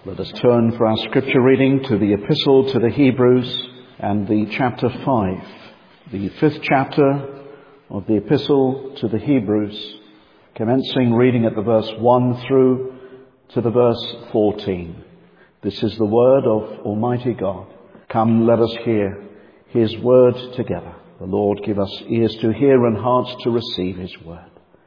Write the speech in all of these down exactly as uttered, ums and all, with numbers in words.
Let us turn for our scripture reading to the Epistle to the Hebrews and the chapter five, the fifth chapter of the Epistle to the Hebrews, commencing reading at the verse one through to the verse fourteen. This is the word of Almighty God. Come, let us hear His word together. The Lord give us ears to hear and hearts to receive His word.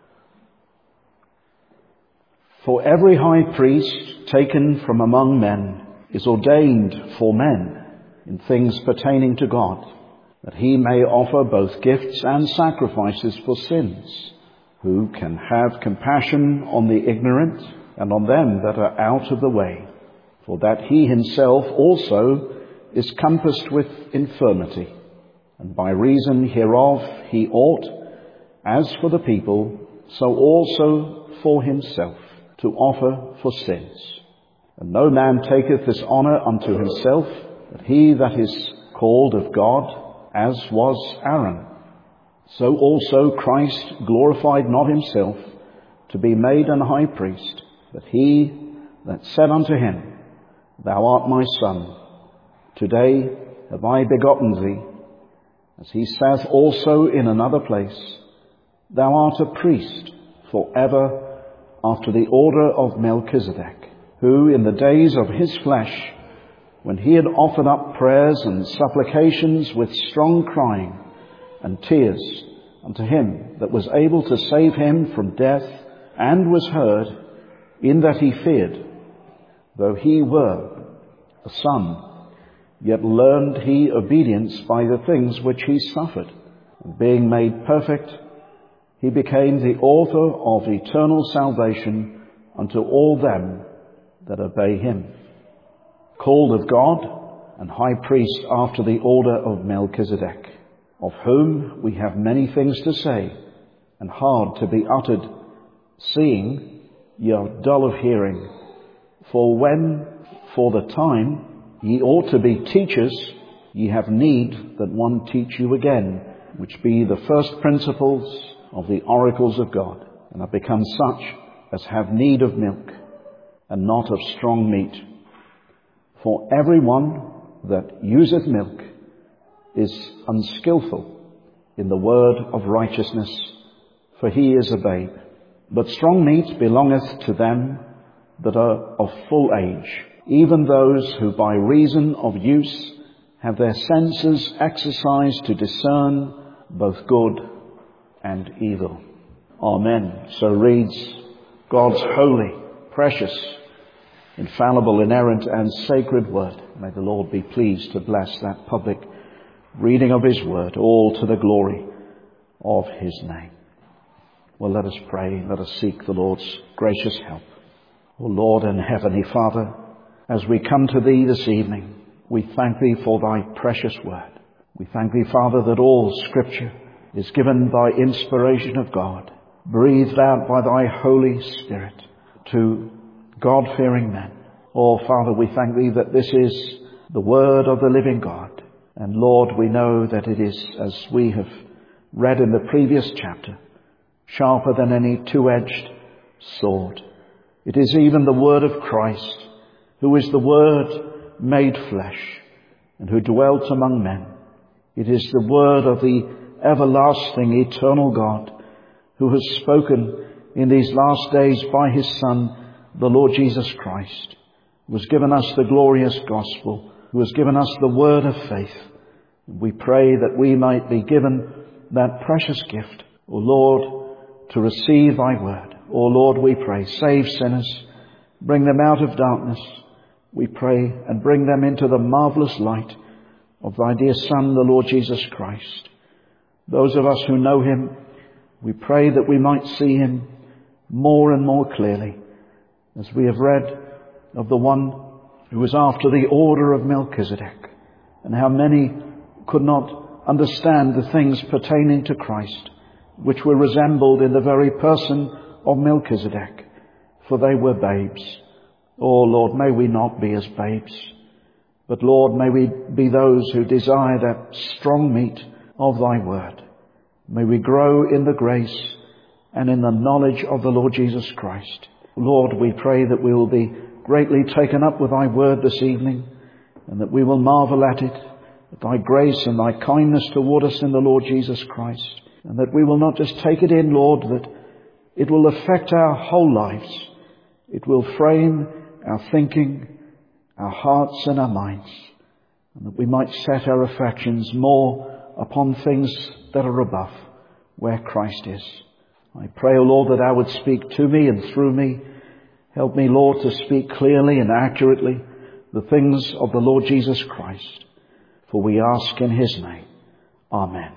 For every high priest taken from among men is ordained for men in things pertaining to God, that he may offer both gifts and sacrifices for sins, who can have compassion on the ignorant and on them that are out of the way, for that he himself also is compassed with infirmity, and by reason hereof he ought, as for the people, so also for himself, to offer for sins. And no man taketh this honour unto himself, but he that is called of God, as was Aaron. So also Christ glorified not himself to be made an high priest, but he that said unto him, Thou art my son, today have I begotten thee. As he saith also in another place, Thou art a priest for ever after the order of Melchizedek, who in the days of his flesh, when he had offered up prayers and supplications with strong crying and tears unto him that was able to save him from death, and was heard, in that he feared, though he were a son, yet learned he obedience by the things which he suffered, and being made perfect, he became the author of eternal salvation unto all them that obey him, called of God and high priest after the order of Melchizedek, of whom we have many things to say and hard to be uttered, seeing ye are dull of hearing. For when for the time ye ought to be teachers, ye have need that one teach you again, which be the first principles of the oracles of God, and are become such as have need of milk, and not of strong meat. For every one that useth milk is unskillful in the word of righteousness, for he is a babe. But strong meat belongeth to them that are of full age, even those who by reason of use have their senses exercised to discern both good and evil. Amen. So reads God's holy, precious, infallible, inerrant and sacred word. May the Lord be pleased to bless that public reading of his word, all to the glory of his name. Well, let us pray. Let us seek the Lord's gracious help. O Lord and Heavenly Father, as we come to thee this evening, we thank thee for thy precious word. We thank thee, Father, that all scripture is given by inspiration of God, breathed out by thy Holy Spirit to God-fearing men. Oh, Father, we thank thee that this is the word of the living God. And Lord, we know that it is, as we have read in the previous chapter, sharper than any two-edged sword. It is even the word of Christ, who is the Word made flesh, and who dwelt among men. It is the word of the everlasting, eternal God, who has spoken in these last days by his Son, the Lord Jesus Christ, who has given us the glorious gospel, who has given us the word of faith. We pray that we might be given that precious gift, O Lord, to receive thy word. O Lord, we pray, save sinners, bring them out of darkness, we pray, and bring them into the marvelous light of thy dear Son, the Lord Jesus Christ. Those of us who know him, we pray that we might see him more and more clearly, as we have read of the one who was after the order of Melchizedek, and how many could not understand the things pertaining to Christ, which were resembled in the very person of Melchizedek, for they were babes. Oh Lord, may we not be as babes, but Lord, may we be those who desire that strong meat of thy word. May we grow in the grace and in the knowledge of the Lord Jesus Christ. Lord, we pray that we will be greatly taken up with thy word this evening, and that we will marvel at it, at thy grace and thy kindness toward us in the Lord Jesus Christ, and that we will not just take it in, Lord, that it will affect our whole lives. It will frame our thinking, our hearts and our minds, and that we might set our affections more upon things that are above, where Christ is. I pray, O Lord, that thou would speak to me and through me. Help me, Lord, to speak clearly and accurately the things of the Lord Jesus Christ. For we ask in his name. Amen.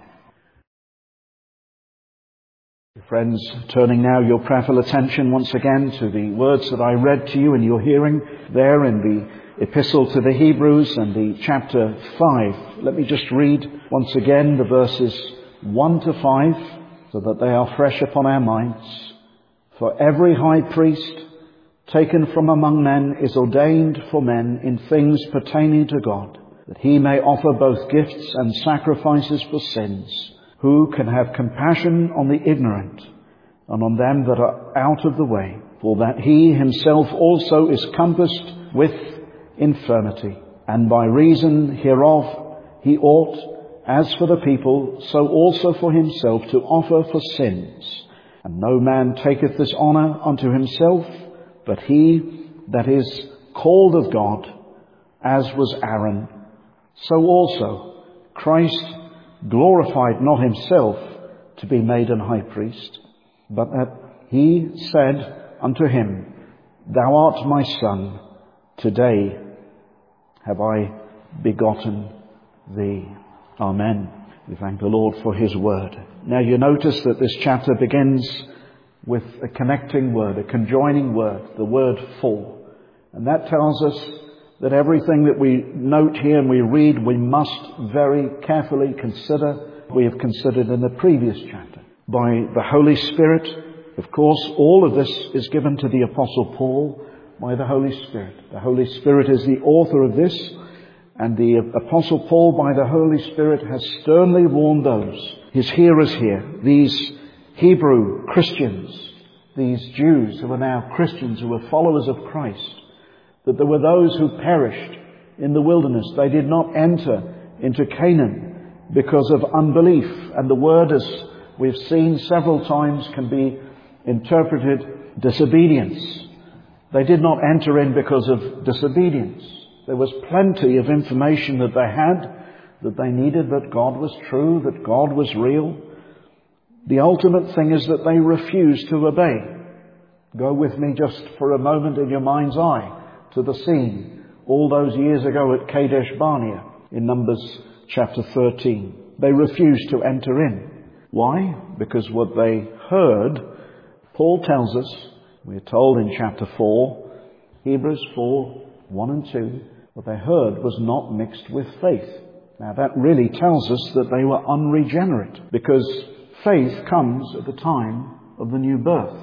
Friends, turning now your prayerful attention once again to the words that I read to you in your hearing there in the Epistle to the Hebrews and the chapter five. Let me just read once again the verses one to five so that they are fresh upon our minds. For every high priest taken from among men is ordained for men in things pertaining to God, that he may offer both gifts and sacrifices for sins, who can have compassion on the ignorant and on them that are out of the way, for that he himself also is compassed with infirmity, and by reason hereof he ought, as for the people, so also for himself, to offer for sins. And no man taketh this honour unto himself, but he that is called of God, as was Aaron. So also Christ glorified not himself to be made an high priest, but that he said unto him, Thou art my son, today have I begotten thee. Amen. We thank the Lord for his word. Now you notice that this chapter begins with a connecting word, a conjoining word, the word for. And that tells us that everything that we note here and we read, we must very carefully consider. We have considered in the previous chapter. By the Holy Spirit, of course, all of this is given to the Apostle Paul by the Holy Spirit. The Holy Spirit is the author of this, and the Apostle Paul, by the Holy Spirit, has sternly warned those, his hearers here, these Hebrew Christians, these Jews who are now Christians, who are followers of Christ, that there were those who perished in the wilderness. They did not enter into Canaan because of unbelief. And the word, as we've seen several times, can be interpreted disobedience. They did not enter in because of disobedience. There was plenty of information that they had, that they needed, that God was true, that God was real. The ultimate thing is that they refused to obey. Go with me just for a moment in your mind's eye to the scene all those years ago at Kadesh Barnea in Numbers chapter thirteen. They refused to enter in. Why? Because what they heard, Paul tells us, we're told in chapter four, Hebrews four, one and two, what they heard was not mixed with faith. Now that really tells us that they were unregenerate, because faith comes at the time of the new birth.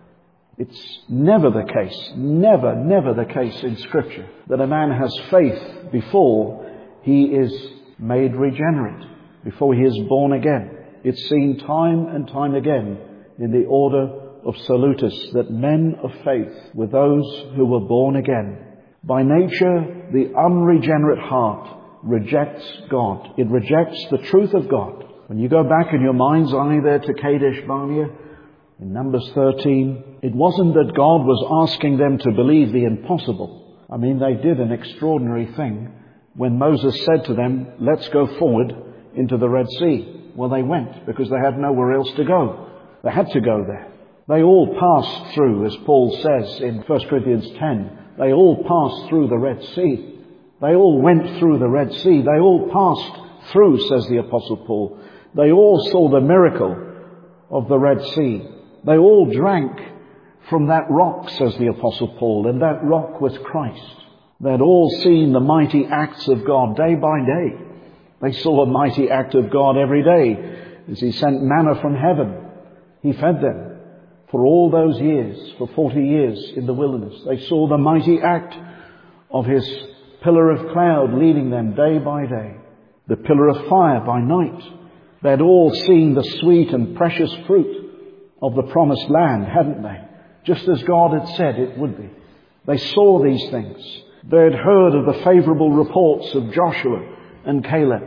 It's never the case, never, never the case in Scripture that a man has faith before he is made regenerate, before he is born again. It's seen time and time again in the order of Salutis that men of faith were those who were born again. By nature, the unregenerate heart rejects God. It rejects the truth of God. When you go back in your mind's eye there to Kadesh Barnea, in Numbers thirteen, it wasn't that God was asking them to believe the impossible. I mean, they did an extraordinary thing when Moses said to them, let's go forward into the Red Sea. Well, they went because they had nowhere else to go. They had to go there. They all passed through, as Paul says in First Corinthians ten, they all passed through the Red Sea. They all went through the Red Sea. They all passed through, says the Apostle Paul. They all saw the miracle of the Red Sea. They all drank from that rock, says the Apostle Paul, and that rock was Christ. They had all seen the mighty acts of God day by day. They saw a mighty act of God every day as he sent manna from heaven. He fed them for all those years, for forty years in the wilderness. They saw the mighty act of his pillar of cloud leading them day by day, the pillar of fire by night. They had all seen the sweet and precious fruit of the promised land, hadn't they? Just as God had said it would be. They saw these things. They had heard of the favorable reports of Joshua and Caleb.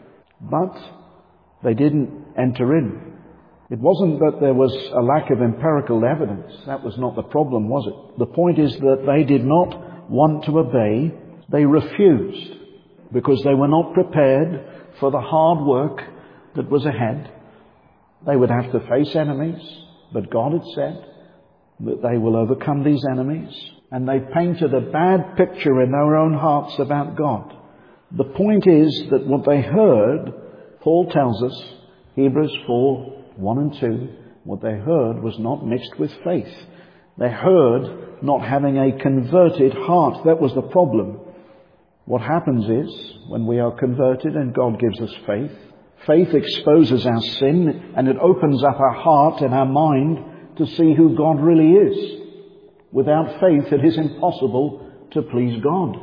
But they didn't enter in. It wasn't that there was a lack of empirical evidence. That was not the problem, was it? The point is that they did not want to obey. They refused because they were not prepared for the hard work that was ahead. They would have to face enemies, but God had said that they will overcome these enemies. And they painted a bad picture in their own hearts about God. The point is that what they heard, Paul tells us, Hebrews four, one and two, what they heard was not mixed with faith. They heard not having a converted heart. That was the problem. What happens is, when we are converted and God gives us faith, faith exposes our sin and it opens up our heart and our mind to see who God really is. Without faith, it is impossible to please God.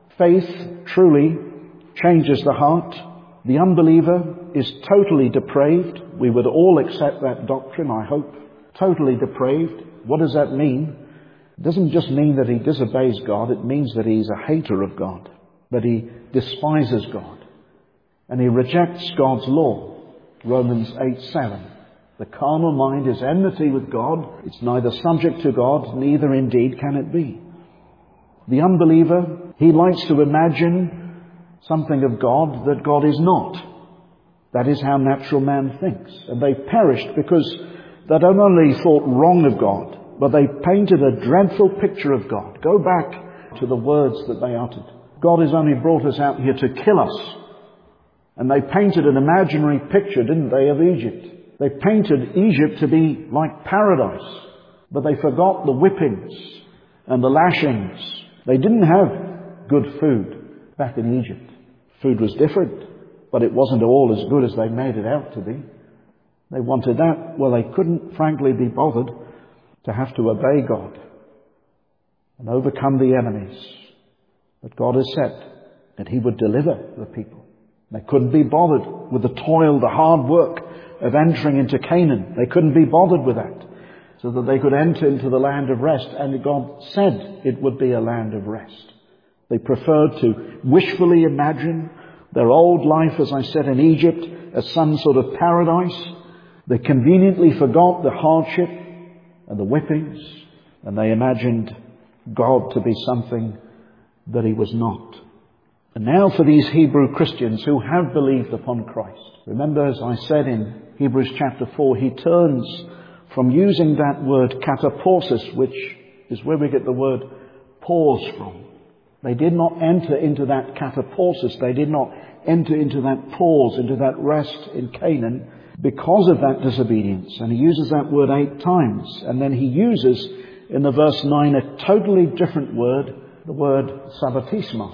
Faith truly changes the heart. The unbeliever is totally depraved. We would all accept that doctrine, I hope. Totally depraved. What does that mean? It doesn't just mean that he disobeys God. It means that he's a hater of God. That he despises God. And he rejects God's law. Romans eight seven. The carnal mind is enmity with God. It's neither subject to God, neither indeed can it be. The unbeliever, he likes to imagine something of God that God is not. That is how natural man thinks. And they perished because they not only thought wrong of God, but they painted a dreadful picture of God. Go back to the words that they uttered. God has only brought us out here to kill us. And they painted an imaginary picture, didn't they, of Egypt? They painted Egypt to be like paradise. But they forgot the whippings and the lashings. They didn't have good food back in Egypt. Food was different, but it wasn't all as good as they made it out to be. They wanted that. Well, they couldn't, frankly, be bothered to have to obey God and overcome the enemies. But God has said that He would deliver the people. They couldn't be bothered with the toil, the hard work of entering into Canaan. They couldn't be bothered with that, so that they could enter into the land of rest. And God said it would be a land of rest. They preferred to wishfully imagine their old life, as I said, in Egypt as some sort of paradise. They conveniently forgot the hardship and the whippings, and they imagined God to be something that He was not. And now for these Hebrew Christians who have believed upon Christ. Remember, as I said in Hebrews chapter four, he turns from using that word kataporsis, which is where we get the word pause from. They did not enter into that kataporsis. They did not enter into that pause, into that rest in Canaan because of that disobedience. And he uses that word eight times. And then he uses in the verse nine a totally different word, the word sabbatismos.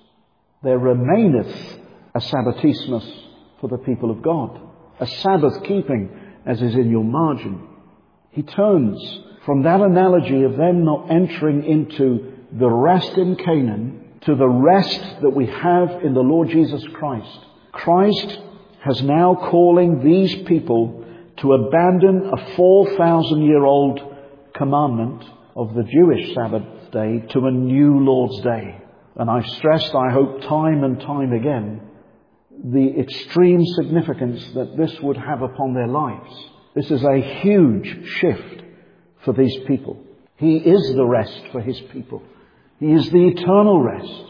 There remaineth a sabbatismos for the people of God. A Sabbath keeping, as is in your margin. He turns from that analogy of them not entering into the rest in Canaan to the rest that we have in the Lord Jesus Christ. Christ has now calling these people to abandon a four thousand year old commandment of the Jewish Sabbath day to a new Lord's day. And I've stressed, I hope, time and time again, the extreme significance that this would have upon their lives. This is a huge shift for these people. He is the rest for His people. He is the eternal rest.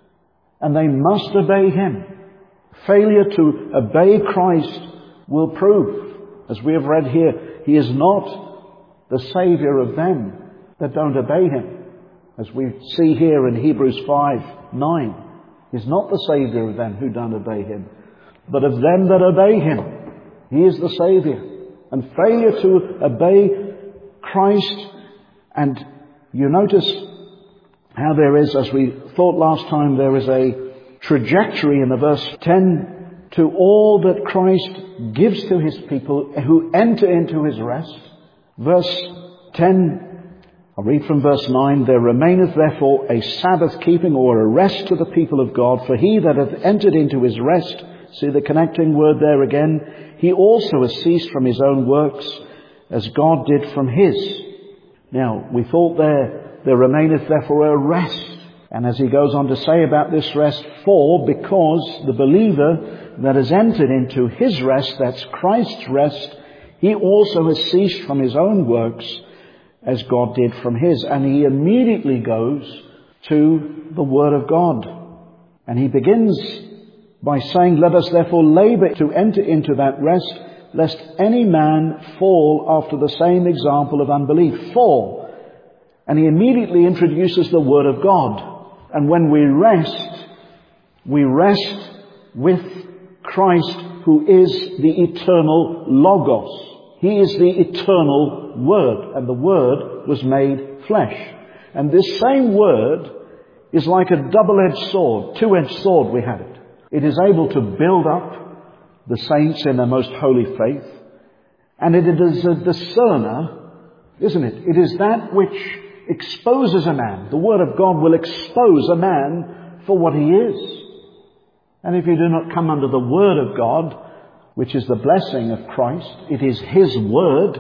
And they must obey Him. Failure to obey Christ will prove, as we have read here, He is not the Saviour of them that don't obey Him. As we see here in Hebrews five nine, He's not the Saviour of them who don't obey Him, but of them that obey Him. He is the Saviour. And failure to obey Christ, and you notice how there is, as we thought last time, there is a trajectory in the verse ten to all that Christ gives to His people who enter into His rest. Verse ten, I'll read from verse nine. There remaineth therefore a Sabbath keeping or a rest to the people of God, for he that hath entered into his rest, see the connecting word there again, he also has ceased from his own works as God did from his. Now, we thought there there remaineth therefore a rest. And as he goes on to say about this rest, for because the believer that has entered into his rest, that's Christ's rest, he also has ceased from his own works as God did from his. And he immediately goes to the Word of God. And he begins by saying, let us therefore labour to enter into that rest, lest any man fall after the same example of unbelief. For, and he immediately introduces the Word of God. And when we rest, we rest with Christ, who is the eternal Logos. He is the eternal Word, and the Word was made flesh. And this same Word is like a double-edged sword, two-edged sword we have it. It is able to build up the saints in their most holy faith, and it is a discerner, isn't it? It is that which exposes a man. The Word of God will expose a man for what he is. And if you do not come under the Word of God, which is the blessing of Christ, it is His Word.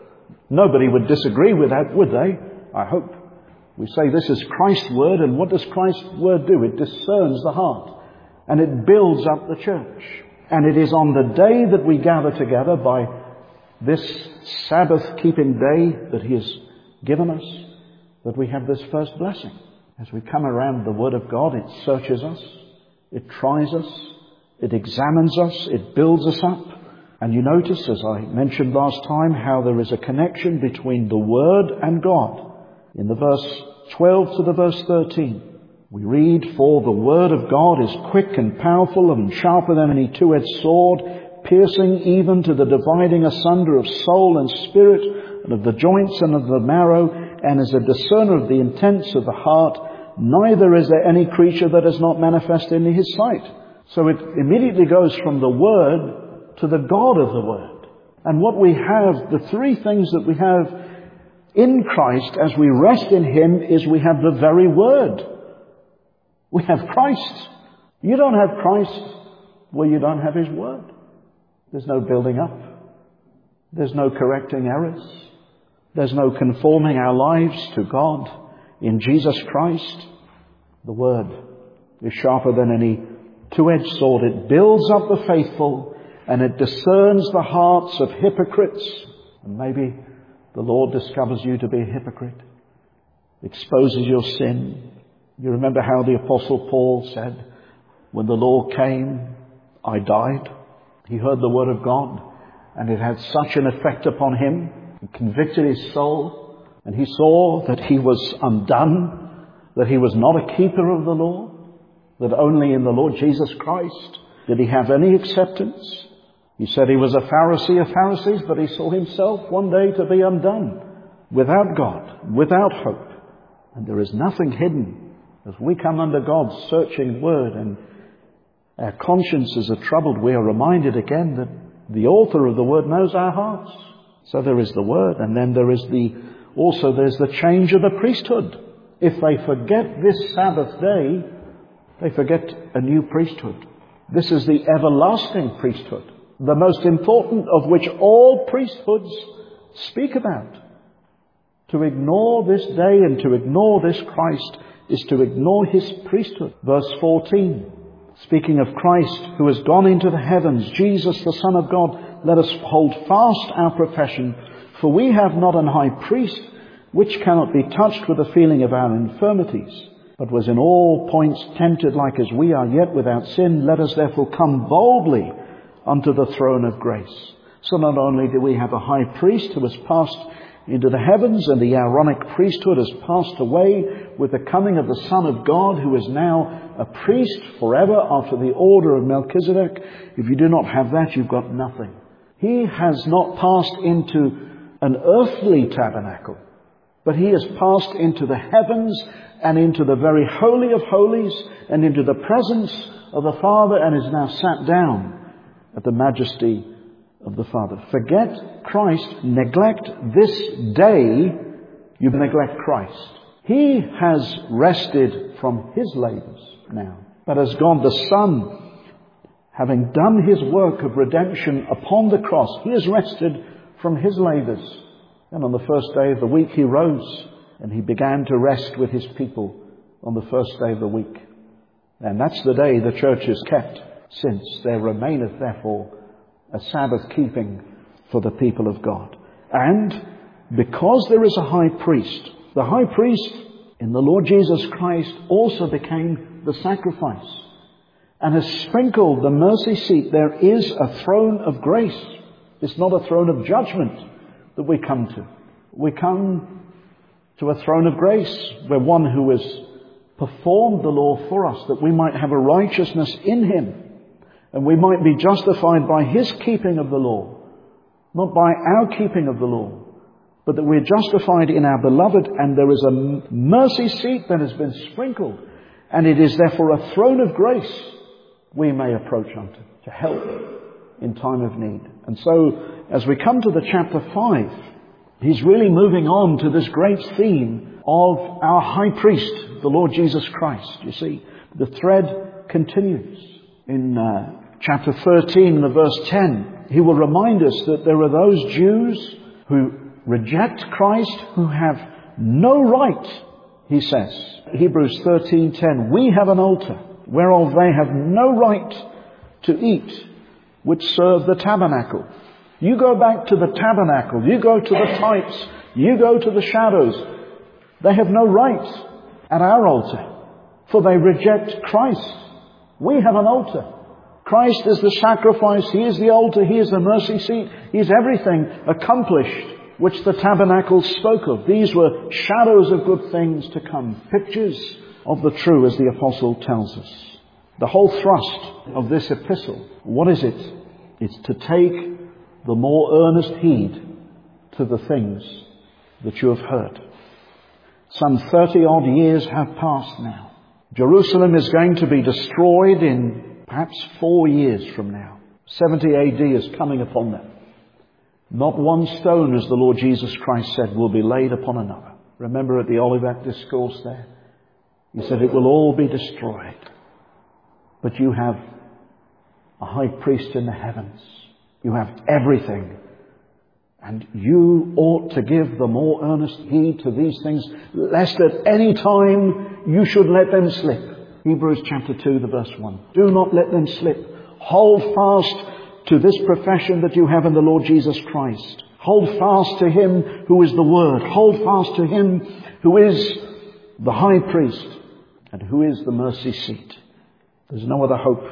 Nobody would disagree with that, would they? I hope. We say this is Christ's Word, and what does Christ's Word do? It discerns the heart, and it builds up the church. And it is on the day that we gather together by this Sabbath-keeping day that He has given us, that we have this first blessing. As we come around the Word of God, it searches us, it tries us, it examines us, it builds us up. And you notice, as I mentioned last time, how there is a connection between the Word and God. In the verse twelve to the verse thirteen, we read, for the Word of God is quick and powerful and sharper than any two-edged sword, piercing even to the dividing asunder of soul and spirit, and of the joints and of the marrow, and is a discerner of the intents of the heart. Neither is there any creature that is not manifest in His sight. So it immediately goes from the Word to the God of the Word. And what we have, the three things that we have in Christ as we rest in Him, is we have the very Word. We have Christ. You don't have Christ where you don't have His Word. There's no building up. There's no correcting errors. There's no conforming our lives to God in Jesus Christ. The Word is sharper than any two-edged sword. It builds up the faithful, and it discerns the hearts of hypocrites. And maybe the Lord discovers you to be a hypocrite, exposes your sin. You remember how the Apostle Paul said, when the law came, I died. He heard the Word of God, and it had such an effect upon him. It convicted his soul, and he saw that he was undone, that he was not a keeper of the law, that only in the Lord Jesus Christ did he have any acceptance. He said he was a Pharisee of Pharisees, but he saw himself one day to be undone, without God, without hope. And there is nothing hidden. As we come under God's searching Word and our consciences are troubled, we are reminded again that the author of the Word knows our hearts. So there is the Word, and then there is the, also there's the change of the priesthood. If they forget this Sabbath day, they forget a new priesthood. This is the everlasting priesthood, the most important of which all priesthoods speak about. To ignore this day and to ignore this Christ is to ignore His priesthood. Verse fourteen, speaking of Christ who has gone into the heavens, Jesus the Son of God, let us hold fast our profession, for we have not an high priest which cannot be touched with the feeling of our infirmities, but was in all points tempted like as we are, yet without sin. Let us therefore come boldly unto the throne of grace. So not only do we have a high priest who has passed into the heavens, and the Aaronic priesthood has passed away with the coming of the Son of God, who is now a priest forever after the order of Melchizedek. If you do not have that, you've got nothing. He has not passed into an earthly tabernacle, but He has passed into the heavens and into the very holy of holies and into the presence of the Father, and is now sat down at the majesty of the Father. Forget Christ, neglect this day, you neglect Christ. He has rested from His labors now, but as God the Son, having done His work of redemption upon the cross, He has rested from His labors. And on the first day of the week He rose and he began to rest with his people on the first day of the week. And that's the day the church has kept since. There remaineth therefore a Sabbath keeping for the people of God. And because there is a high priest, the high priest in the Lord Jesus Christ also became the sacrifice and has sprinkled the mercy seat. There is a throne of grace. It's not a throne of judgment that we come to. We come to a throne of grace where one who has performed the law for us, that we might have a righteousness in him and we might be justified by his keeping of the law, not by our keeping of the law, but that we're justified in our beloved, and there is a mercy seat that has been sprinkled, and it is therefore a throne of grace we may approach unto to help in time of need. And so as we come to the chapter five, he's really moving on to this great theme of our high priest, the Lord Jesus Christ. You see, the thread continues. In uh, chapter thirteen, the verse ten, he will remind us that there are those Jews who reject Christ, who have no right, he says. Hebrews thirteen ten, we have an altar whereof they have no right to eat, which serve the tabernacle. You go back to the tabernacle, you go to the types, you go to the shadows. They have no right at our altar, for they reject Christ. We have an altar. Christ is the sacrifice, he is the altar, he is the mercy seat, he is everything accomplished which the tabernacle spoke of. These were shadows of good things to come, pictures of the true, as the apostle tells us. The whole thrust of this epistle, what is it? It's to take the more earnest heed to the things that you have heard. Some thirty odd years have passed now. Jerusalem is going to be destroyed in perhaps four years from now. seventy A D is coming upon them. Not one stone, as the Lord Jesus Christ said, will be laid upon another. Remember at the Olivet Discourse there? He said it will all be destroyed. But you have a high priest in the heavens. You have everything. And you ought to give the more earnest heed to these things, lest at any time you should let them slip. Hebrews chapter two, the verse one. Do not let them slip. Hold fast to this profession that you have in the Lord Jesus Christ. Hold fast to him who is the Word. Hold fast to him who is the high priest and who is the mercy seat. There's no other hope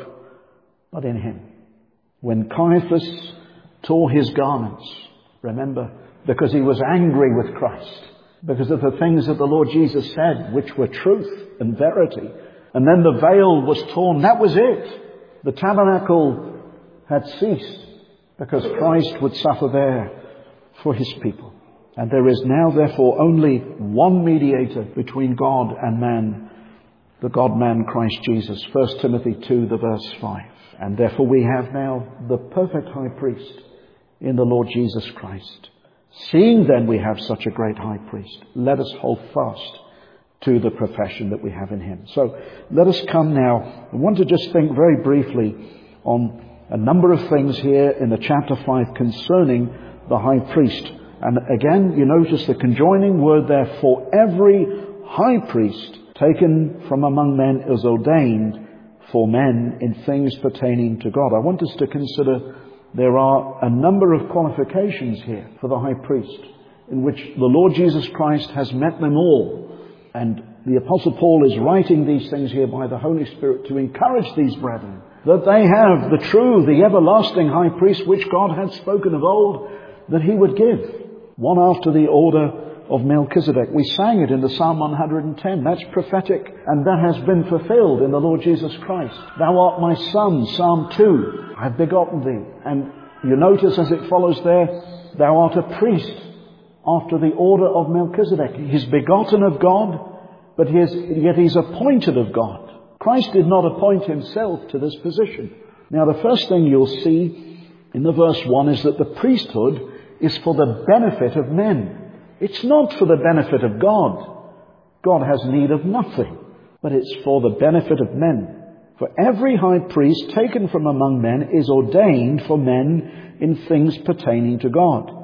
but in him. When Caiaphas tore his garments, remember, because he was angry with Christ, because of the things that the Lord Jesus said, which were truth and verity, and then the veil was torn, that was it. The tabernacle had ceased because Christ would suffer there for his people. And there is now therefore only one mediator between God and man, the God-man Christ Jesus. First Timothy two, the verse five. And therefore we have now the perfect high priest in the Lord Jesus Christ. Seeing then we have such a great high priest, let us hold fast to the profession that we have in him. So let us come now. I want to just think very briefly on a number of things here in the chapter five concerning the high priest. And again, you notice the conjoining word there, for every high priest taken from among men is ordained for men in things pertaining to God. I want us to consider there are a number of qualifications here for the high priest, in which the Lord Jesus Christ has met them all. And the Apostle Paul is writing these things here by the Holy Spirit to encourage these brethren that they have the true, the everlasting high priest, which God had spoken of old that he would give, one after the order of Melchizedek. We sang it in the Psalm one hundred ten. That's prophetic, and that has been fulfilled in the Lord Jesus Christ. Thou art my son, Psalm two. I have begotten thee. And you notice as it follows there, thou art a priest after the order of Melchizedek. He's begotten of God, but he is, yet he's appointed of God. Christ did not appoint himself to this position. Now the first thing you'll see in the verse one is that the priesthood is for the benefit of men. It's not for the benefit of God. God has need of nothing, but it's for the benefit of men. For every high priest taken from among men is ordained for men in things pertaining to God.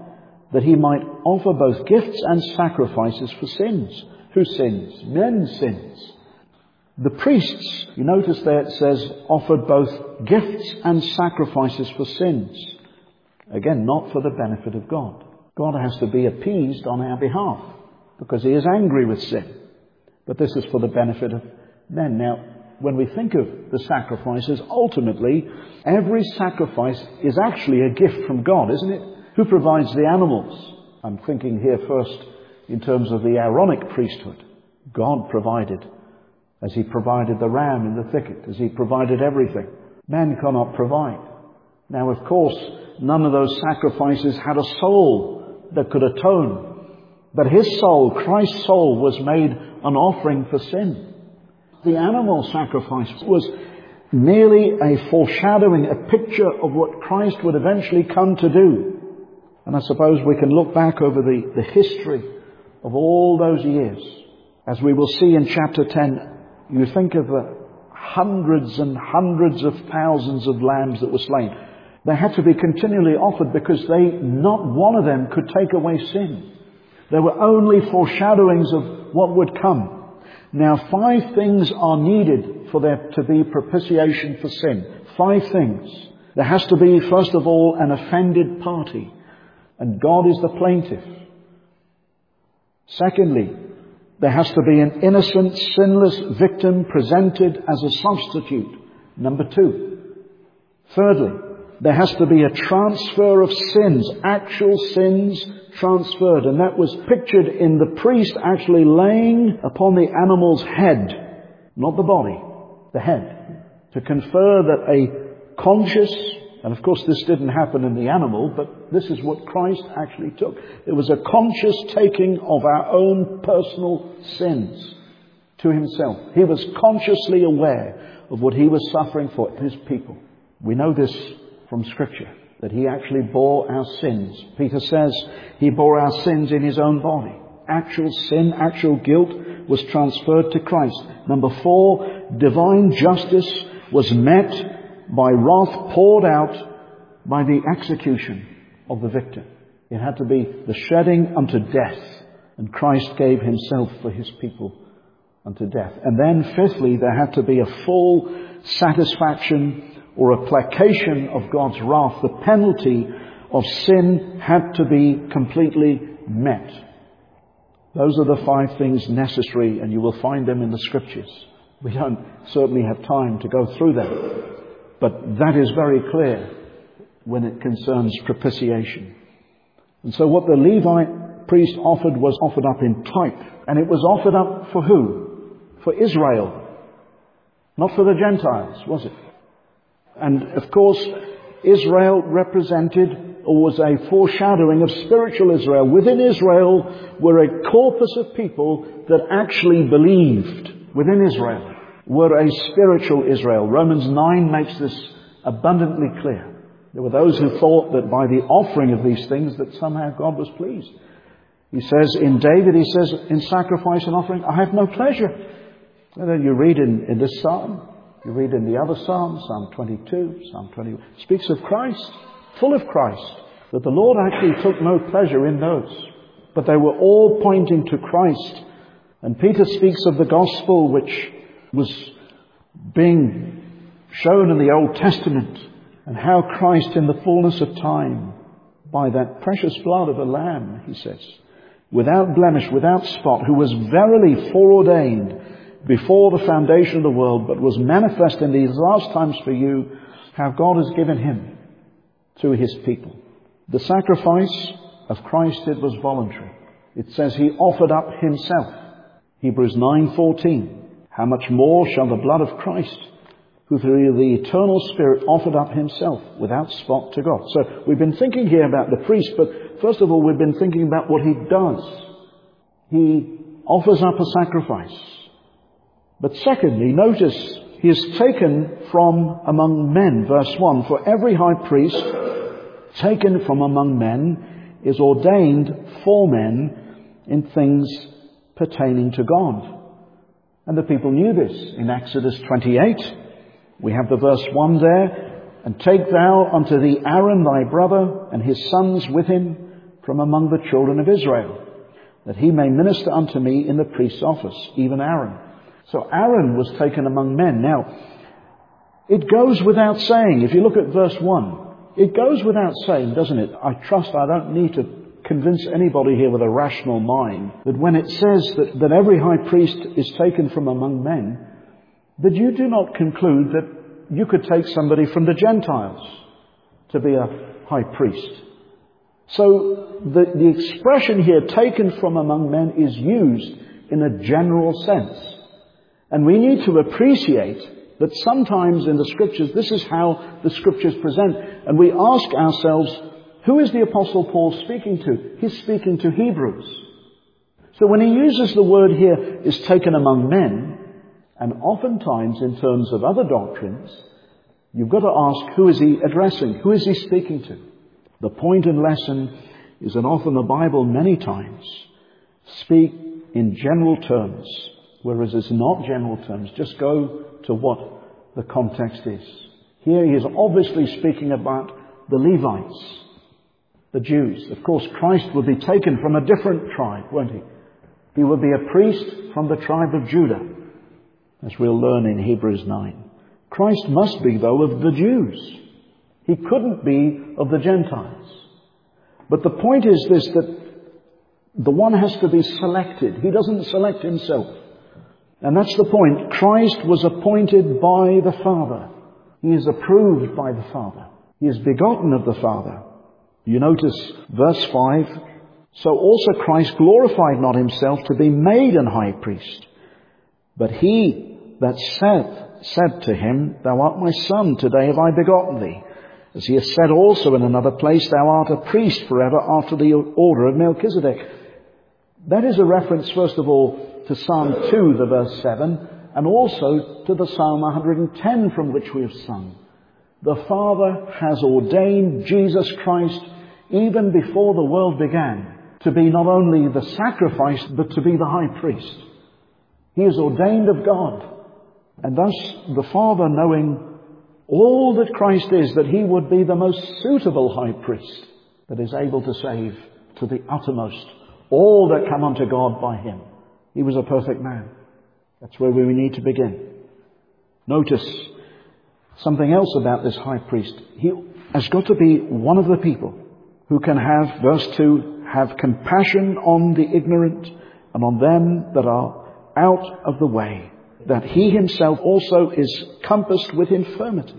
that he might offer both gifts and sacrifices for sins. Whose sins? Men's sins. The priests, you notice there it says, offered both gifts and sacrifices for sins. Again, not for the benefit of God. God has to be appeased on our behalf because he is angry with sin. But this is for the benefit of men. Now, when we think of the sacrifices, ultimately, every sacrifice is actually a gift from God, isn't it? Who provides the animals? I'm thinking here first in terms of the Aaronic priesthood. God provided, as he provided the ram in the thicket, as he provided everything. Man cannot provide. Now, of course, none of those sacrifices had a soul that could atone. But his soul, Christ's soul, was made an offering for sin. The animal sacrifice was merely a foreshadowing, a picture of what Christ would eventually come to do. And I suppose we can look back over the, the history of all those years. As we will see in chapter ten, you think of the hundreds and hundreds of thousands of lambs that were slain. They had to be continually offered because they, not one of them could take away sin. There were only foreshadowings of what would come. Now, five things are needed for there to be propitiation for sin. Five things. There has to be, first of all, an offended party. And God is the plaintiff. Secondly, there has to be an innocent, sinless victim presented as a substitute. Number two. Thirdly, there has to be a transfer of sins, actual sins transferred. And that was pictured in the priest actually laying upon the animal's head, not the body, the head, to confer that a conscious, and of course this didn't happen in the animal, but this is what Christ actually took. It was a conscious taking of our own personal sins to himself. He was consciously aware of what he was suffering for his people. We know this from Scripture, that he actually bore our sins. Peter says he bore our sins in his own body. Actual sin, actual guilt was transferred to Christ. Number four, divine justice was met by wrath poured out by the execution of the victim. It had to be the shedding unto death, and Christ gave himself for his people unto death. And then fifthly, there had to be a full satisfaction or a placation of God's wrath. The penalty of sin had to be completely met. Those are the five things necessary, and you will find them in the Scriptures. We don't certainly have time to go through them, but that is very clear when it concerns propitiation. And so what the Levite priest offered was offered up in type, and it was offered up for who? For Israel, not for the Gentiles, was it? And of course, Israel represented, or was a foreshadowing of spiritual Israel. Within Israel were a corpus of people that actually believed. Within Israel were a spiritual Israel. Romans nine makes this abundantly clear. There were those who thought that by the offering of these things that somehow God was pleased. He says in David, he says, in sacrifice and offering, I have no pleasure. And then you read in, in this psalm, you read in the other psalms, Psalm twenty-two, Psalm twenty-one, speaks of Christ, full of Christ, that the Lord actually took no pleasure in those. But they were all pointing to Christ. And Peter speaks of the gospel which was being shown in the Old Testament, and how Christ in the fullness of time, by that precious blood of a lamb, he says, without blemish, without spot, who was verily foreordained before the foundation of the world, but was manifest in these last times for you, how God has given him to his people. The sacrifice of Christ, it was voluntary. It says he offered up himself. Hebrews nine fourteen. How much more shall the blood of Christ, who through the eternal Spirit offered up himself without spot to God. So we've been thinking here about the priest, but first of all we've been thinking about what he does. He offers up a sacrifice. But secondly, notice he is taken from among men. Verse one, for every high priest taken from among men is ordained for men in things pertaining to God. And the people knew this. In Exodus twenty-eight, we have the verse one there. And take thou unto thee Aaron thy brother and his sons with him, from among the children of Israel, that he may minister unto me in the priest's office, even Aaron. So Aaron was taken among men. Now, it goes without saying, if you look at verse one, it goes without saying, doesn't it? I trust I don't need to convince anybody here with a rational mind that when it says that, that every high priest is taken from among men, that you do not conclude that you could take somebody from the Gentiles to be a high priest. So the, the expression here, taken from among men, is used in a general sense. And we need to appreciate that sometimes in the Scriptures, this is how the Scriptures present. And we ask ourselves, who is the Apostle Paul speaking to? He's speaking to Hebrews. So when he uses the word here, is taken among men, and oftentimes in terms of other doctrines, you've got to ask, who is he addressing? Who is he speaking to? The point and lesson is that often the Bible many times speak in general terms, whereas it's not general terms. Just go to what the context is. Here he is obviously speaking about the Levites, the Jews. Of course, Christ would be taken from a different tribe, won't he? He would be a priest from the tribe of Judah, as we'll learn in Hebrews nine. Christ must be, though, of the Jews. He couldn't be of the Gentiles. But the point is this, that the one has to be selected. He doesn't select himself. And that's the point. Christ was appointed by the Father. He is approved by the Father. He is begotten of the Father. You notice verse five. So also Christ glorified not himself to be made an high priest. But he that said, said to him, Thou art my son, today have I begotten thee. As he has said also in another place, Thou art a priest forever after the order of Melchizedek. That is a reference, first of all, to Psalm two, the verse seven, and also to the Psalm one hundred ten from which we have sung. The Father has ordained Jesus Christ, even before the world began, to be not only the sacrifice, but to be the high priest. He is ordained of God. And thus the Father, knowing all that Christ is, that he would be the most suitable high priest that is able to save to the uttermost all that come unto God by him. He was a perfect man. That's where we need to begin. Notice something else about this high priest. He has got to be one of the people who can have, verse two, have compassion on the ignorant and on them that are out of the way, that he himself also is compassed with infirmity.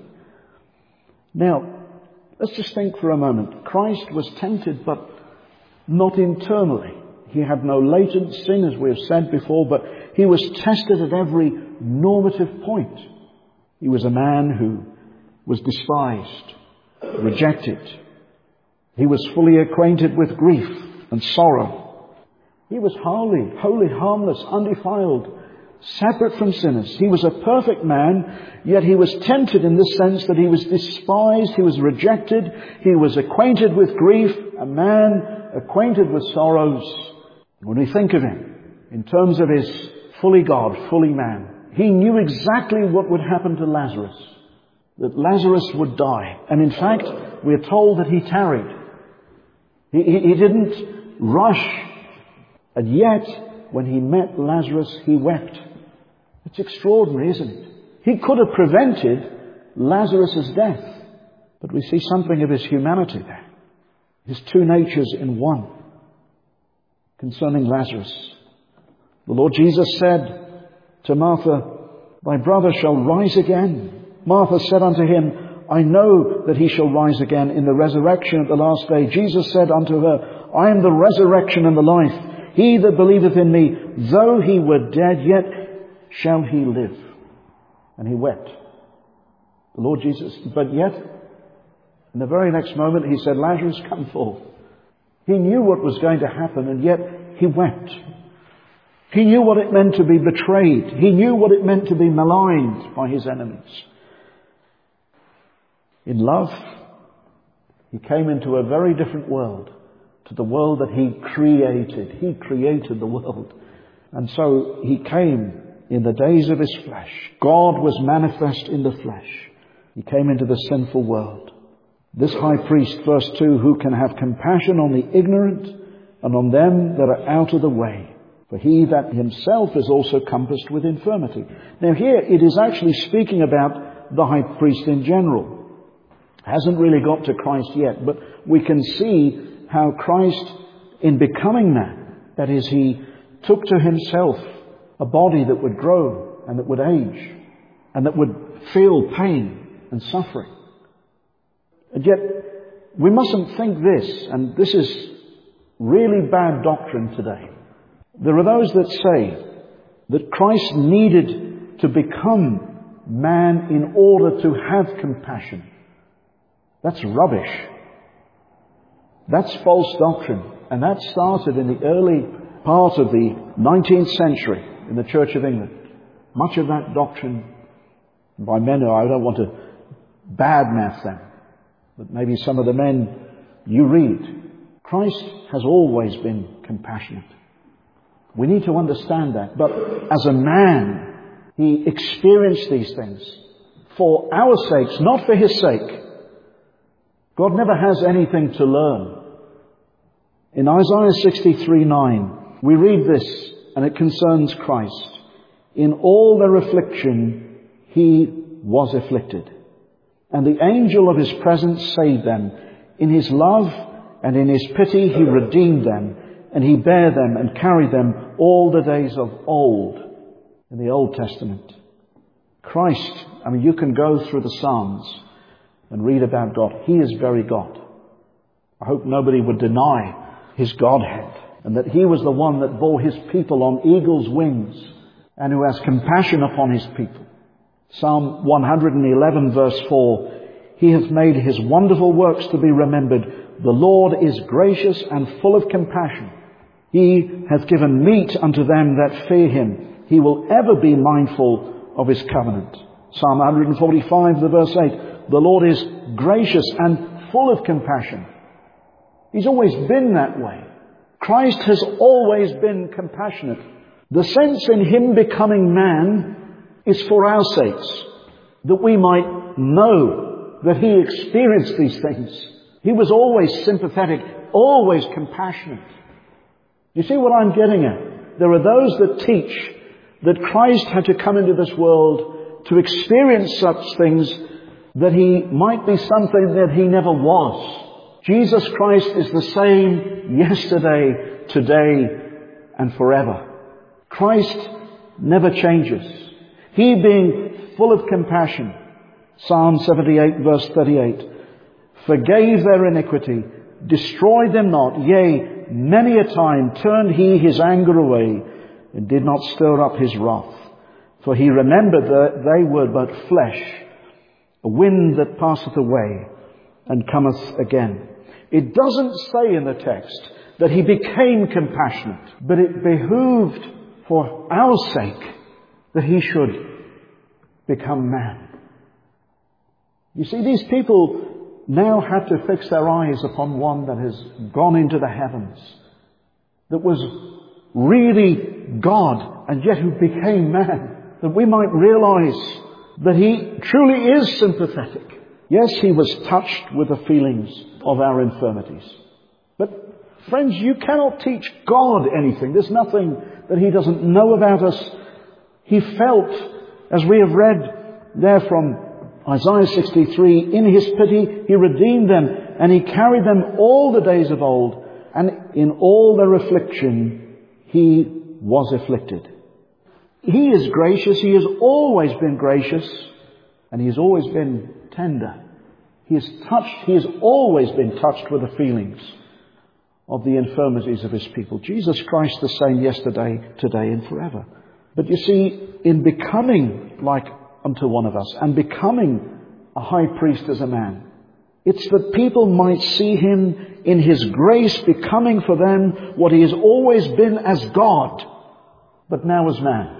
Now, let's just think for a moment. Christ was tempted, but not internally. He had no latent sin, as we have said before, but he was tested at every normative point. He was a man who was despised, rejected. He was fully acquainted with grief and sorrow. He was holy, holy, harmless, undefiled, separate from sinners. He was a perfect man, yet he was tempted in this sense that he was despised, he was rejected, he was acquainted with grief, a man acquainted with sorrows. When we think of him in terms of his fully God, fully man, he knew exactly what would happen to Lazarus, that Lazarus would die. And in fact, we are told that he tarried. He, he, he didn't rush. And yet, when he met Lazarus, he wept. It's extraordinary, isn't it? He could have prevented Lazarus' death. But we see something of his humanity there. His two natures in one. Concerning Lazarus, the Lord Jesus said to Martha, Thy brother shall rise again. Martha said unto him, I know that he shall rise again in the resurrection at the last day. Jesus said unto her, I am the resurrection and the life. He that believeth in me, though he were dead, yet shall he live. And he wept. The Lord Jesus, but yet, in the very next moment, he said, Lazarus, come forth. He knew what was going to happen, and yet he wept. He knew what it meant to be betrayed. He knew what it meant to be maligned by his enemies. In love, he came into a very different world, to the world that he created. He created the world. And so he came in the days of his flesh. God was manifest in the flesh. He came into the sinful world. This high priest, verse two, who can have compassion on the ignorant and on them that are out of the way, for he that himself is also compassed with infirmity. Now here it is actually speaking about the high priest in general. Hasn't really got to Christ yet, but we can see how Christ, in becoming man, that is, he took to himself a body that would grow and that would age and that would feel pain and suffering. And yet, we mustn't think this, and this is really bad doctrine today. There are those that say that Christ needed to become man in order to have compassion. That's rubbish. That's false doctrine. And that started in the early part of the nineteenth century in the Church of England. Much of that doctrine by men who I don't want to badmouth them, but maybe some of the men you read. Christ has always been compassionate. We need to understand that. But as a man, he experienced these things for our sakes, not for his sake. God never has anything to learn. In Isaiah sixty-three nine, we read this, and it concerns Christ. In all their affliction, he was afflicted, and the angel of his presence saved them. In his love and in his pity he redeemed them, and he bare them and carried them all the days of old. In the Old Testament, Christ, I mean, you can go through the Psalms and read about God. He is very God. I hope nobody would deny his Godhead, and that he was the one that bore his people on eagle's wings and who has compassion upon his people. Psalm one eleven verse four, he hath made his wonderful works to be remembered. The Lord is gracious and full of compassion. He hath given meat unto them that fear him. He will ever be mindful of his covenant. Psalm one forty-five, the verse eight, the Lord is gracious and full of compassion. He's always been that way. Christ has always been compassionate. The sense in him becoming man is for our sakes, that we might know that he experienced these things. He was always sympathetic, always compassionate. You see what I'm getting at? There are those that teach that Christ had to come into this world to experience such things that he might be something that he never was. Jesus Christ is the same yesterday, today, and forever. Christ never changes. He being full of compassion, Psalm seventy-eight verse thirty-eight, forgave their iniquity, destroyed them not, yea, many a time turned he his anger away, and did not stir up his wrath. For he remembered that they were but flesh, a wind that passeth away, and cometh again. It doesn't say in the text that he became compassionate, but it behooved for our sake that he should become man. You see, these people now have to fix their eyes upon one that has gone into the heavens, that was really God, and yet who became man, that we might realize that he truly is sympathetic. Yes, he was touched with the feelings of our infirmities. But friends, you cannot teach God anything. There's nothing that he doesn't know about us. He felt, as we have read there from Isaiah sixty-three, in his pity he redeemed them, and he carried them all the days of old, and in all their affliction he was afflicted. He is gracious. He has always been gracious, and he has always been tender. He is touched, he has always been touched with the feelings of the infirmities of his people. Jesus Christ the same yesterday, today, and forever. But you see, in becoming like unto one of us, and becoming a high priest as a man, it's that people might see him in his grace, becoming for them what he has always been as God, but now as man.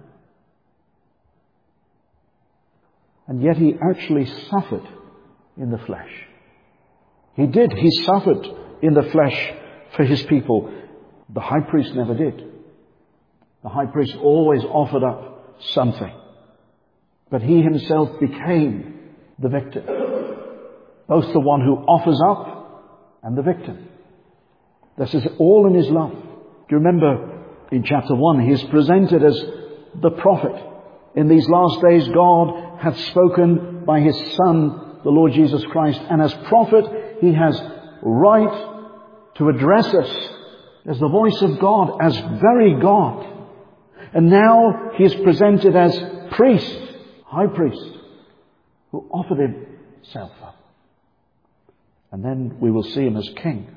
And yet he actually suffered in the flesh. He did. He suffered in the flesh for his people. The high priest never did. The high priest always offered up something. But he himself became the victim. both the one who offers up and the victim. This is all in his love. Do you remember in chapter one, he is presented as the prophet. In these last days, God hath spoken by his Son, the Lord Jesus Christ. And as prophet, he has right to address us as the voice of God, as very God. And now he is presented as priest, high priest, who offered himself up. And then we will see him as king,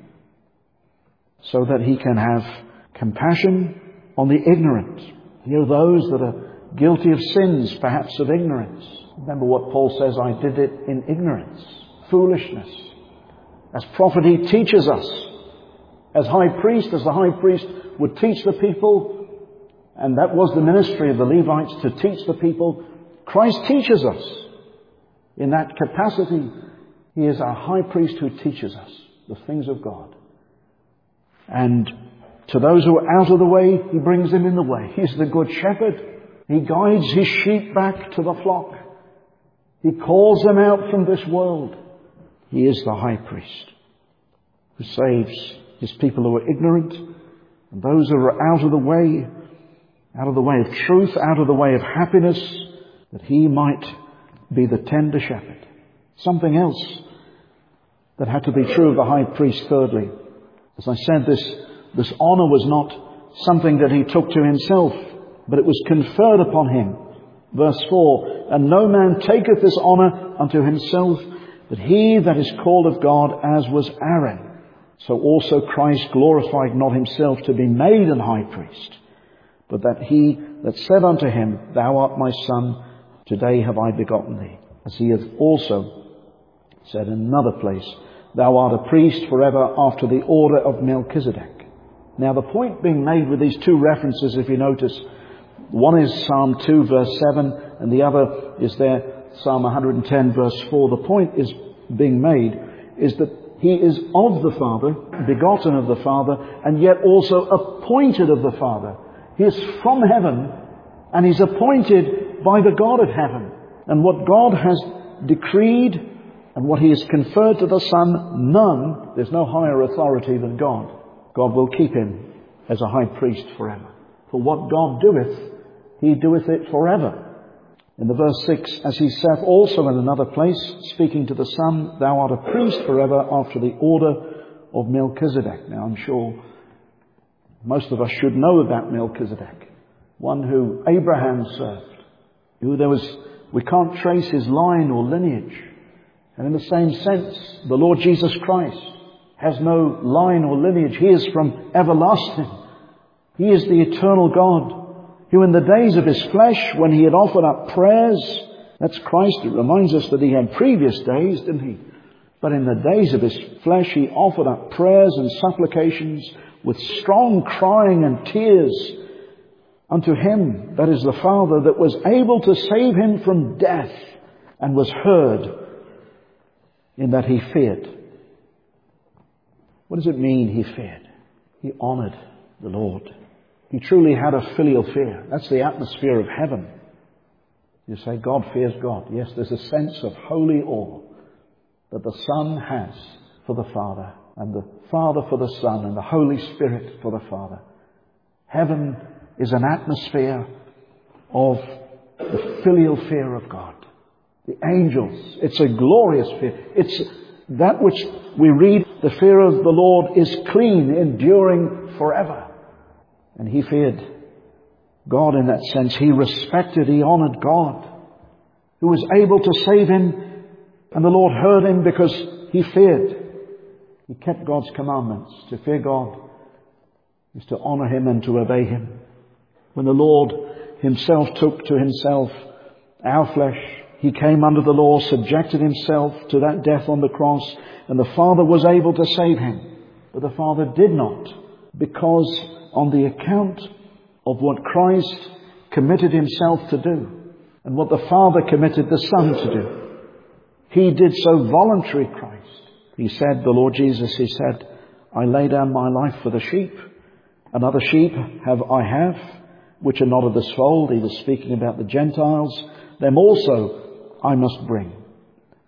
so that he can have compassion on the ignorant. You know, those that are guilty of sins, perhaps of ignorance. Remember what Paul says, I did it in ignorance, foolishness. As prophet, he teaches us. As high priest, as the high priest would teach the people, and that was the ministry of the Levites, to teach the people, Christ teaches us. In that capacity, he is our high priest who teaches us the things of God. And to those who are out of the way, he brings them in the way. He's the good shepherd. He guides his sheep back to the flock. He calls them out from this world. He is the high priest who saves his people who are ignorant and those who are out of the way, out of the way of truth, out of the way of happiness, that he might be the tender shepherd. Something else that had to be true of the high priest, thirdly. As I said, this, this honour was not something that he took to himself, but it was conferred upon him. Verse four, and no man taketh this honour unto himself, but he that is called of God, as was Aaron. So also Christ glorified not himself to be made an high priest, but that he that said unto him, Thou art my son, today have I begotten thee. As he hath also said in another place, Thou art a priest forever after the order of Melchizedek. Now the point being made with these two references, if you notice, one is Psalm two verse seven and the other is there, Psalm one hundred ten verse four. The point is being made is that he is of the Father, begotten of the Father, and yet also appointed of the Father. He is from heaven and he's appointed by the God of heaven. And what God has decreed and what he has conferred to the Son, none, there's no higher authority than God. God will keep him as a high priest forever. For what God doeth, he doeth it forever. In the verse six, as he saith also in another place, speaking to the Son, Thou art a priest forever after the order of Melchizedek. Now I'm sure most of us should know about Melchizedek, one who Abraham served, who there was, we can't trace his line or lineage. And in the same sense, the Lord Jesus Christ has no line or lineage. He is from everlasting. He is the eternal God, who in the days of his flesh, when he had offered up prayers, that's Christ, it reminds us that he had previous days, didn't he? But in the days of his flesh, he offered up prayers and supplications with strong crying and tears unto him, that is the Father, that was able to save him from death, and was heard in that he feared. What does it mean he feared? He honoured the Lord. He truly had a filial fear. That's the atmosphere of heaven. You say, God fears God. Yes, there's a sense of holy awe that the Son has for the Father, and the Father for the Son, and the Holy Spirit for the Father. Heaven is an atmosphere of the filial fear of God. The angels, it's a glorious fear. It's that which we read, the fear of the Lord is clean, enduring forever. And he feared God in that sense. He respected, he honoured God, who was able to save him. And the Lord heard him because he feared. He kept God's commandments. To fear God is to honour him and to obey him. When the Lord himself took to himself our flesh, he came under the law, subjected himself to that death on the cross, and the Father was able to save him. But the Father did not, because on the account of what Christ committed himself to do, and what the Father committed the Son to do, he did so voluntary, Christ. He said, the Lord Jesus, he said, I lay down my life for the sheep. And other sheep have I have, which are not of this fold. He was speaking about the Gentiles. Them also I must bring.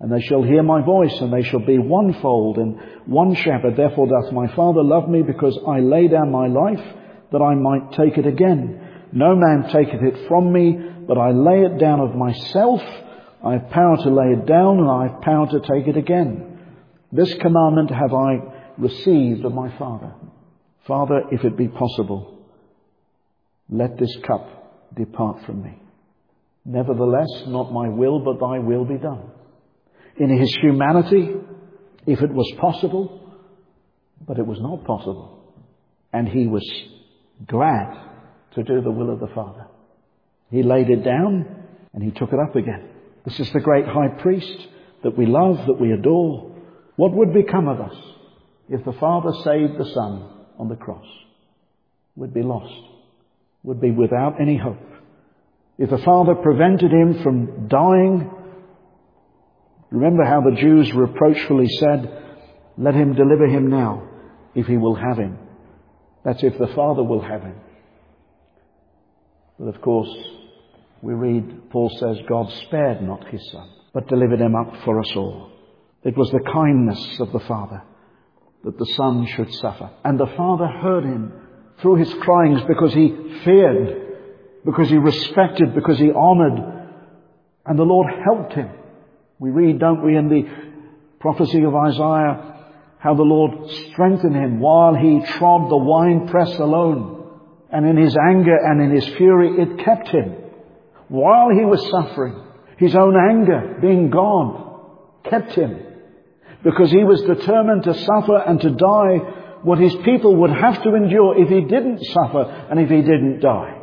And they shall hear my voice, and they shall be one fold and one shepherd. Therefore doth my Father love me, because I lay down my life, that I might take it again. No man taketh it from me, but I lay it down of myself. I have power to lay it down, and I have power to take it again. This commandment have I received of my Father. Father, if it be possible, let this cup depart from me. Nevertheless, not my will, but thy will be done. In his humanity, if it was possible, but it was not possible. And he was glad to do the will of the Father. He laid it down and he took it up again. This is the great high priest that we love, that we adore. What would become of us if the Father saved the Son on the cross? We'd be lost. Would be without any hope. If the Father prevented him from dying, remember how the Jews reproachfully said, let him deliver him now, if he will have him. That's if the Father will have him. But of course, we read, Paul says, God spared not his Son, but delivered him up for us all. It was the kindness of the Father that the Son should suffer. And the Father heard him through his cryings, because he feared, because he respected, because he honoured. And the Lord helped him. We read, don't we, in the prophecy of Isaiah, how the Lord strengthened him while he trod the winepress alone. And in his anger and in his fury, it kept him. While he was suffering, his own anger, being God, kept him. Because he was determined to suffer and to die what his people would have to endure if he didn't suffer and if he didn't die.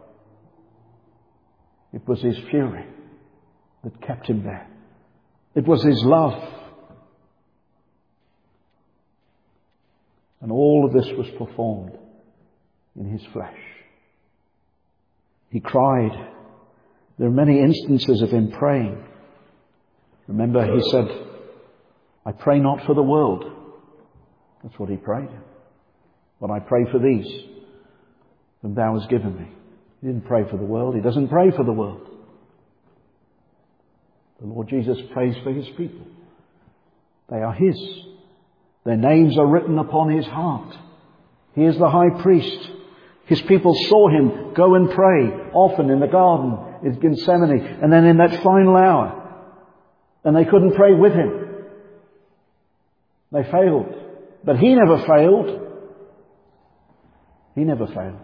It was his fury that kept him there. It was his love. And all of this was performed in his flesh. He cried. There are many instances of him praying. Remember, he said, I pray not for the world. That's what he prayed. But I pray for these, whom thou hast given me. He didn't pray for the world. He doesn't pray for the world. The Lord Jesus prays for his people. They are his. Their names are written upon his heart. He is the high priest. His people saw him go and pray, often in the garden in Gethsemane, and then in that final hour. And they couldn't pray with him. They failed. But he never failed. He never failed.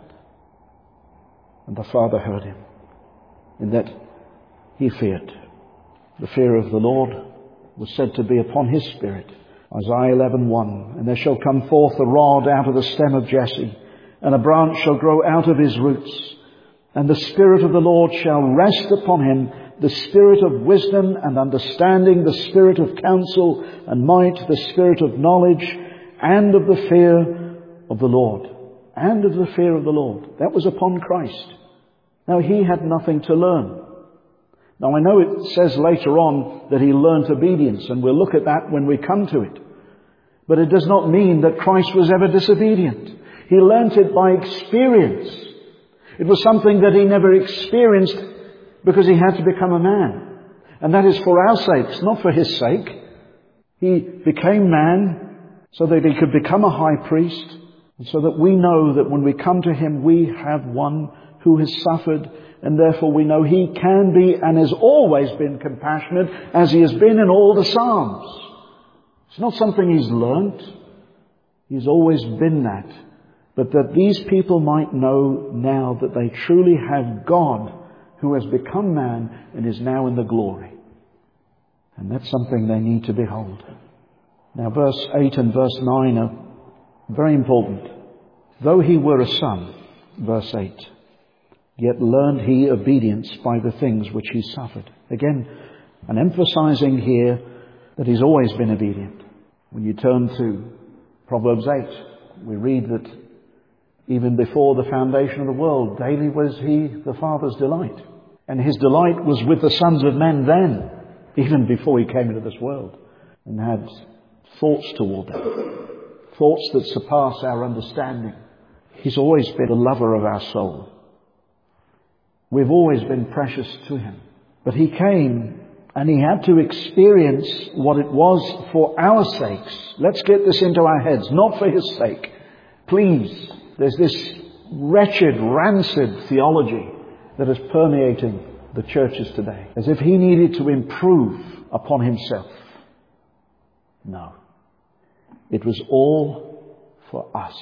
And the Father heard him, in that he feared. The fear of the Lord was said to be upon his spirit. Isaiah eleven one, and there shall come forth a rod out of the stem of Jesse, and a branch shall grow out of his roots. And the Spirit of the Lord shall rest upon him, the Spirit of wisdom and understanding, the Spirit of counsel and might, the Spirit of knowledge, and of the fear of the Lord. And of the fear of the Lord. That was upon Christ. Now he had nothing to learn. Now I know it says later on that he learnt obedience, and we'll look at that when we come to it. But it does not mean that Christ was ever disobedient. He learnt it by experience. It was something that he never experienced because he had to become a man. And that is for our sakes, not for his sake. He became man so that he could become a high priest, and so that we know that when we come to him, we have one who has suffered, and therefore we know he can be and has always been compassionate, as he has been in all the Psalms. It's not something he's learnt. He's always been that. But that these people might know now that they truly have God who has become man and is now in the glory. And that's something they need to behold. Now verse eight and verse nine are very important. Though he were a son, verse eight, yet learned he obedience by the things which he suffered. Again, and emphasizing here that he's always been obedient. When you turn to Proverbs eight, we read that even before the foundation of the world, daily was he the Father's delight. And his delight was with the sons of men then, even before he came into this world, and had thoughts toward them, thoughts that surpass our understanding. He's always been the lover of our soul. We've always been precious to him. But he came And he had to experience what it was for our sakes. Let's get this into our heads, not for his sake. Please, there's this wretched, rancid theology that is permeating the churches today, as if he needed to improve upon himself. No. It was all for us.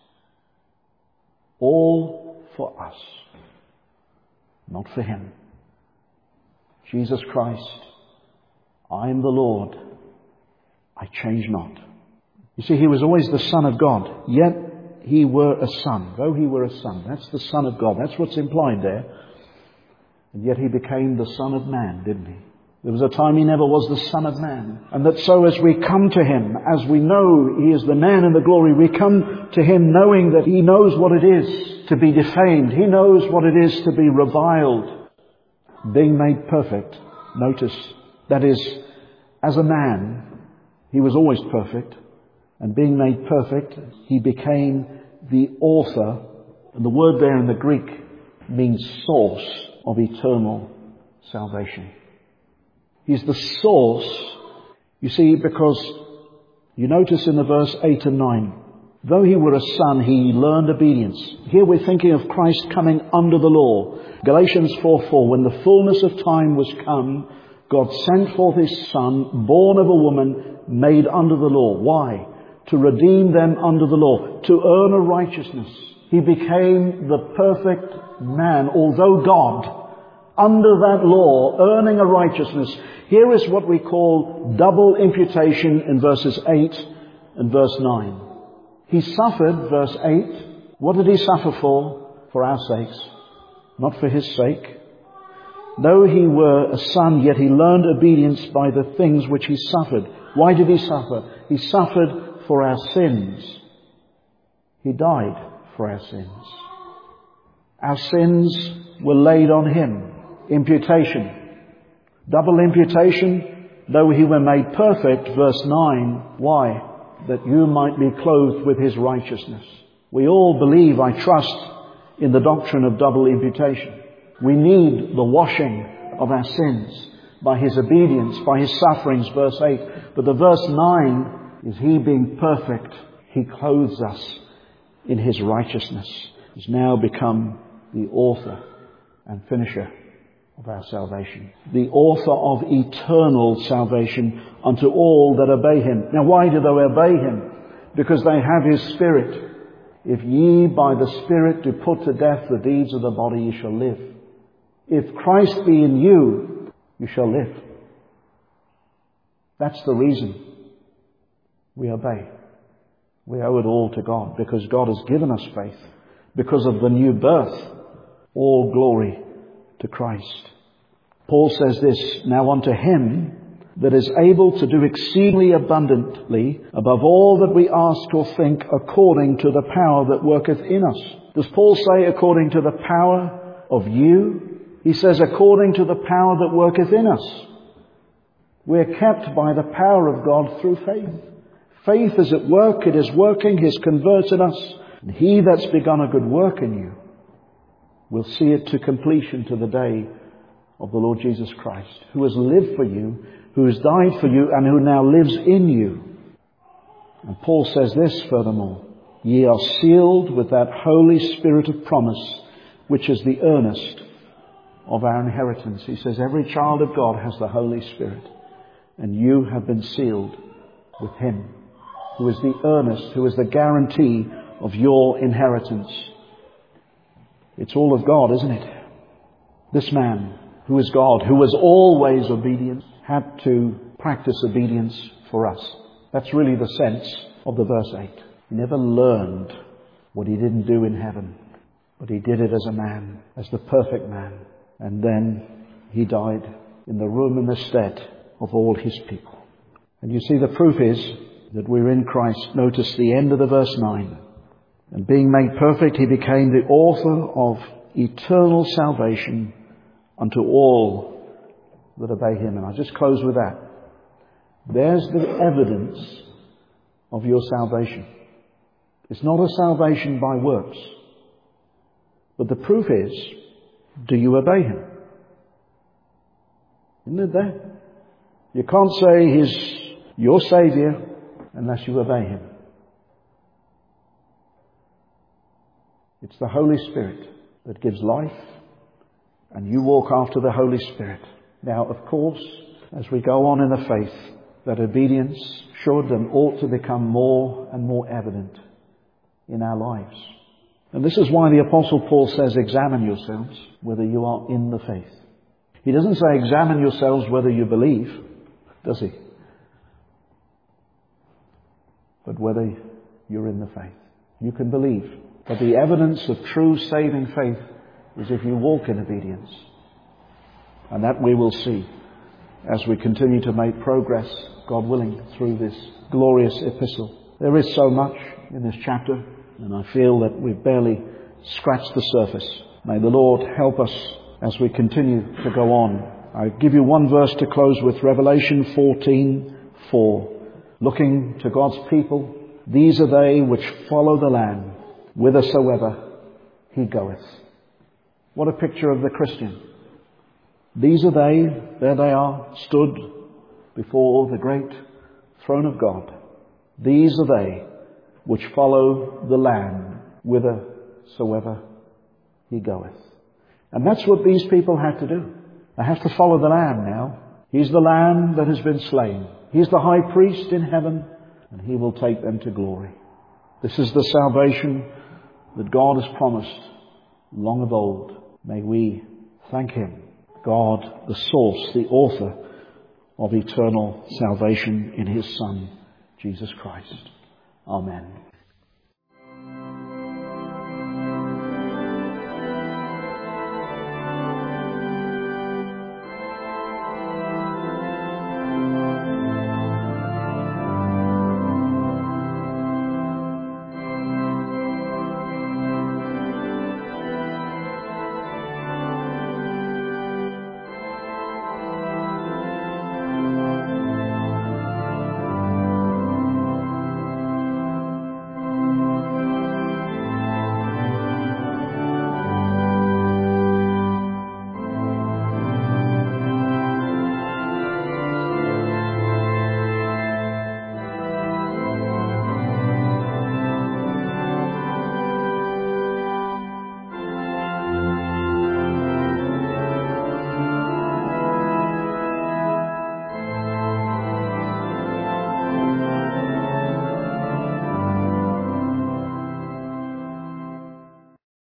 All for us. Not for him. Jesus Christ, I am the Lord. I change not. You see, he was always the Son of God, yet he were a son. Though he were a son, that's the Son of God. That's what's implied there. And yet he became the Son of Man, didn't he? There was a time he never was the Son of Man. And that so as we come to him, as we know he is the man in the glory, we come to him knowing that he knows what it is to be defamed. He knows what it is to be reviled. Being made perfect. Notice, that is, as a man, he was always perfect. And being made perfect, he became the author. And the word there in the Greek means source of eternal salvation. He's the source, you see, because you notice in the verse eight and nine, though he were a son, he learned obedience. Here we're thinking of Christ coming under the law. Galatians four four, when the fullness of time was come, God sent forth his Son, born of a woman, made under the law. Why? To redeem them under the law, to earn a righteousness. He became the perfect man, although God, under that law, earning a righteousness. Here is what we call double imputation in verses eight and verse nine. He suffered, verse eight. What did he suffer for? For our sakes. Not for his sake. Though he were a son, yet he learned obedience by the things which he suffered. Why did he suffer? He suffered for our sins. He died for our sins. Our sins were laid on him. Imputation. Double imputation, though he were made perfect, verse nine. Why? That you might be clothed with his righteousness. We all believe, I trust, in the doctrine of double imputation. We need the washing of our sins by his obedience, by his sufferings, verse eight. But the verse nine is he being perfect, he clothes us in his righteousness. He's now become the author and finisher of our salvation. The author of eternal salvation unto all that obey him. Now why do they obey him? Because they have his Spirit. If ye by the Spirit do put to death the deeds of the body, ye shall live. If Christ be in you, you shall live. That's the reason we obey. We owe it all to God, because God has given us faith. Because of the new birth, all glory to Christ. Paul says this, now unto him that is able to do exceedingly abundantly above all that we ask or think, according to the power that worketh in us. Does Paul say according to the power of you? He says according to the power that worketh in us. We're kept by the power of God through faith. Faith is at work, it is working, He has converted us. And He that's begun a good work in you will see it to completion to the day of the Lord Jesus Christ, who has lived for you, who has died for you, and who now lives in you. And Paul says this furthermore, ye are sealed with that Holy Spirit of promise, which is the earnest of our inheritance. He says every child of God has the Holy Spirit, and you have been sealed with Him, who is the earnest, who is the guarantee of your inheritance. It's all of God, isn't it? This man, who is God, who was always obedient, had to practice obedience for us. That's really the sense of the verse eight. He never learned what he didn't do in heaven, but he did it as a man, as the perfect man. And then he died in the room and the stead of all his people. And you see, the proof is that we're in Christ. Notice the end of the verse nine. And being made perfect, he became the author of eternal salvation unto all that obey him. And I just close with that. There's the evidence of your salvation. It's not a salvation by works. But the proof is, do you obey him? Isn't it there? You can't say He's your Saviour unless you obey Him. It's the Holy Spirit that gives life, and you walk after the Holy Spirit. Now, of course, as we go on in the faith, that obedience should and ought to become more and more evident in our lives. And this is why the Apostle Paul says, examine yourselves whether you are in the faith. He doesn't say examine yourselves whether you believe, does he? But whether you're in the faith. You can believe, but the evidence of true saving faith is if you walk in obedience. And that we will see as we continue to make progress, God willing, through this glorious epistle. There is so much in this chapter, and I feel that we've barely scratched the surface. May the Lord help us as we continue to go on. I give you one verse to close with, Revelation fourteen four. Looking to God's people, these are they which follow the Lamb, whithersoever He goeth. What a picture of the Christian. These are they, there they are, stood before the great throne of God. These are they which follow the Lamb, whithersoever He goeth. And that's what these people have to do. They have to follow the Lamb now. He's the Lamb that has been slain. He's the high priest in heaven, and He will take them to glory. This is the salvation that God has promised long of old. May we thank Him, God, the source, the author of eternal salvation in His Son, Jesus Christ. Amen.